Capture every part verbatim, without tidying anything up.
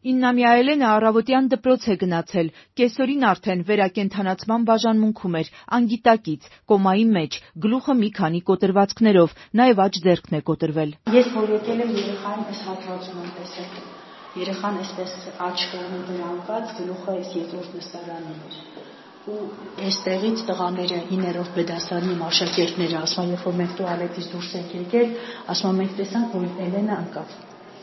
իննամյա Էլենը առավոտյան դպրոց է գնացել, կեսօրին արդեն վերակենդանացման բաժանմունքում էր, անգիտակից, կոմայի մեջ, գլուխը մի քանի կոտրվածքներով, նաև աջ ձեռքն է կոտրվել։ Ես որ եկել եմ երեխային այս հատվածում եմ տեսել, երեխան այսպես աչքը ունի վրա ընկած, գլուխը այս երկրորդ նստարանին էր։ Ու այստեղից տղաները իններորդ բեդաստանի աշակերտները ասում են, երբ որ մենք տուալետից դուրս ենք եկել, ասում են մենք տեսանք, որ Էլենը ընկավ։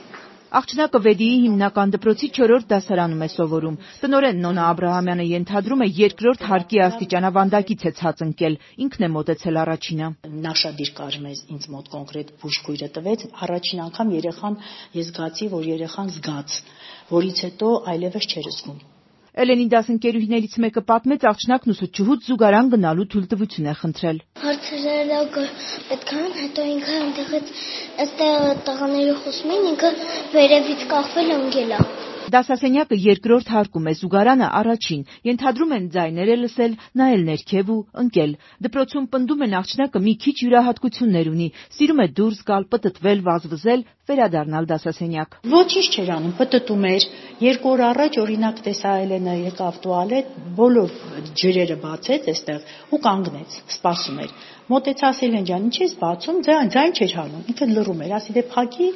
Աղջնակը Վեդիի հիմնական դպրոցի չորրորդ դասարանում է սովորում։ Տնօրեն Նոնա Աբրահամյանը ենթադրում է երկրորդ հարկի աստիճանավանդակից է ցած ընկել, ինքն է մոտեցել առաջինը։ Նա շատ դիր կարում է ինձ մոտ կոնկրետ բուժքույրը տվեց, առաջին անգամ երեխան ես զգացի, որ երեխան զգաց, որից հետո այլևս չէր զգում։ Էլենի դասընկերուհիներից մեկը պատմեց, աղջնակն ուսուցչուհուց զուգարան գնալու թույլտվություն է խնդրել։ Հարցրել պետք է, հետո ինքը այնտեղից այստեղ տղաները խոսում են, ինքը վերևից կախվել ընկել է։ Դասասենյակը երկրորդ հարկում է, զուգարանը առաջին, ենթադրում են ձայներ է լսել, նայել ներքև ու ընկել։ Դպրոցում պնդում են աղջնակը մի քիչ յուրահատկություններ ունի, սիրում է դուրս գալ, պտտվել, վազվզել, վերադառնալ դասասենյակ։ Ոչինչ չէր անում, պտտում էր։ Երկու օր առաջ օրինակ տեսա Էլենը եկավ տուալետ, բոլոր ջրերը բացեց այստեղ ու կանգնեց, սպասում էր։ Մոտեցա Էլեն ջան, ինչ ես բացում, ձայն չէր հանում, ինքը լռում էր, ասի դե փակի։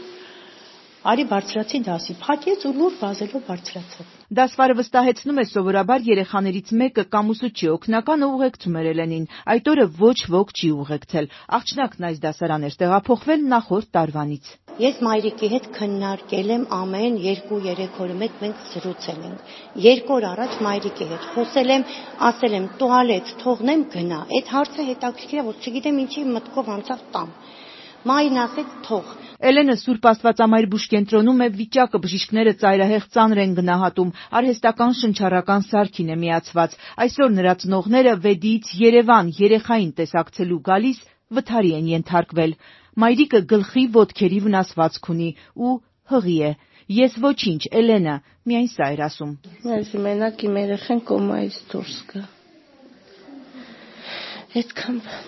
Արի բարձրացի դասի, փակեց ու լուր վազելով բարձրացավ։ Դասվարը վստահեցնում է սովորաբար երեխաներից մեկը կամ ուսուցչի օգնականը ուղեկցում էր Էլենին, այդ օրը ոչ ոք չի ուղեկցել, աղջնակն այս դասարան էր տեղափոխվել նախորդ տարվանից։ Ես մայրիկի հետ քննարկել եմ ամեն երկու-երեք օրը մեկ մենք զրուցել ենք։ Երկու օր առաջ մայրիկի հետ խոսել եմ, ասել եմ տուալետ թողնեմ գնա։ Այդ հարցը հետաքրքիր է, որ չգիտեմ ինչի մտքով անցավ տամ։ Մայրն ասեց թող։ Էլենը Սուրբ Աստվածամայր բուժկենտրոնում է, վիճակը բժիշկները ծայրահեղ ծանր են գնահատում, արհեստական շնչառական սարքին է միացված։ Այսօր նրա ծնողները Վեդիից Երևան երեխային տեսակցելու գալիս վթարի են ենթարկվել։ Մայրիկը գլխի ոտքերի վնասվածք ունի ու հղի է։ Ես ոչինչ, Էլենը, միայն սա էր ասում։ Ես մենակ իմ երեխան կոմայից դուրս գա։ Այդքան բան։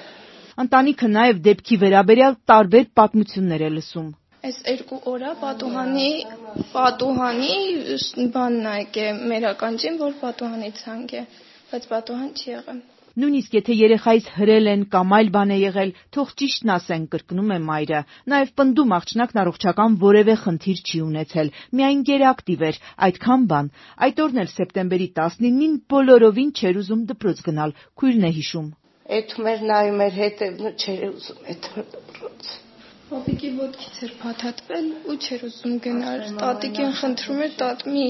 Ընտանիքը նաև դեպքի վերաբերյալ տարբեր պատմություններ է լսում։ Այս երկու օրա պատուհանի պատուհանի բանն է եկել մեր ականջին, որ պատուհանի ցանկ է, բայց պատուհան չի եղել։ Նույնիսկ եթե երեխայից հրել են կամ այլ բան է եղել, թող ճիշտն ասեն, կրկնում է մայրը։ Նաև պնդում աղջնակն առողջական որևէ խնդիր չի ունեցել, միայն գերակտիվ էր, այդքան բան։ Այդ օրն էլ սեպտեմբերի տասնինին բոլորովին չէր ուզում դպրոց գնալ, քույրն է հիշում։ Էթում էր նայում էր հետևն ու չէր ուզում այդ դպրոց։ Պապիկի ոտքից էր փաթաթվել ու չէր ուզում գնալ։ Տատիկին խնդրում էր, տատ մի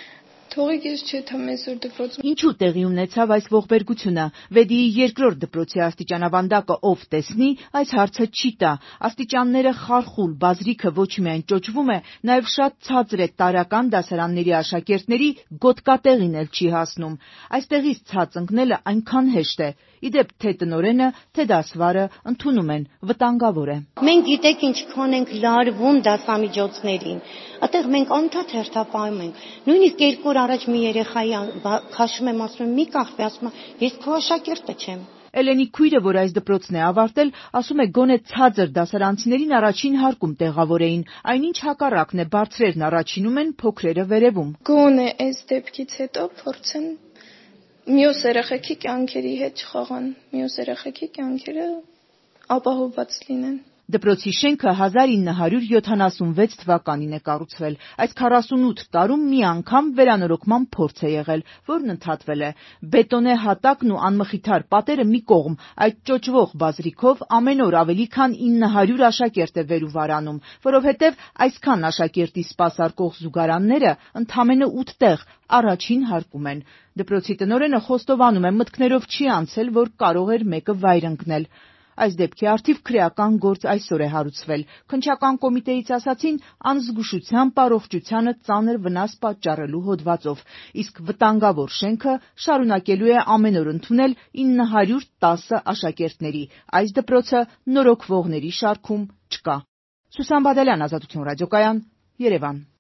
թողիկ ես չէ թե մեզ որ դպրոցում։ Ինչու տեղի ունեցավ այս ողբերգությունը։ Վեդիի երկրորդ դպրոցի աստիճանավանդակը ով տեսնի, այս հարցը չի տա։ Աստիճանները խարխուլ, բազրիքը ոչ միայն ճոճվում է, նաև շատ ցածր է տարրական դասարանների աշակերտների գոտկատեղին էլ չի հասնում։ Այստեղից ցած ընկնելը այնքան հեշտ է։ Իդեպ թե տնօրենը, թե դասվարը ընդունում են, վտանգավոր է։ Մենք գիտեք ինչ քոնենք լարվում դասամիջոցներին։ Այդտեղ մենք անընդհատ հերթապահում ենք։ Նույնիսկ երկու օր առաջ մի երեխայի քաշում եմ, ասում եմ՝ մի կախվի, ասում է՝ ես քո աշակերտը չեմ։ Էլենի քույրը, որ այս դպրոցն է ավարտել, ասում է գոնե ցածր դասարանցիներին առաջին հարկում տեղավորեին, այնինչ հակառակն է, բարձրերն առաջինում են, փոքրերը վերևում։ Գոնե այս դեպքից հետո փորձեն մյուս երեխեքի կյանքերի հետ չխաղան, մյուս երեխեքի կյանքերը ապահովված լինեն։ Դպրոցի շենքը հազար ինը հարյուր յոթանասունվեց թվականին է կառուցվել։ Այս քառասունութ տարում մի անգամ վերանորոգման փորձ է եղել, որն ընդհատվել է։ Բետոնե հատակն ու անմխիթար պատերը մի կողմ, այդ ճոճվող բազրիքով ամեն օր ավելի քան ինը հարյուր աշակերտ է վեր ու վարանում, որովհետև այսքան աշակերտի սպասարկող զուգարանները ընդամենը ութ տեղ առաջին հարկում են։ Դպրոցի տնօրենը խոստովանում է, մտքներով չի անցել, որ կարող էր մեկը վայր ընկնել։ Այս դեպքի առթիվ քրեական գործ այսօր է հարուցվել։ Քննչական կոմիտեից ասացին անզգուշությամբ առողջությանը ծանր վնաս պատճառելու հոդվածով, իսկ վտանգավոր շենքը շարունակելու է ամեն օր ընդունել ինը հարյուր տասը աշակերտների։ Այս դպրոցը նորոգվողների շարքում չկա։ Սուսան Բադալյան, Ազատություն ռադիոկայան, Երևան։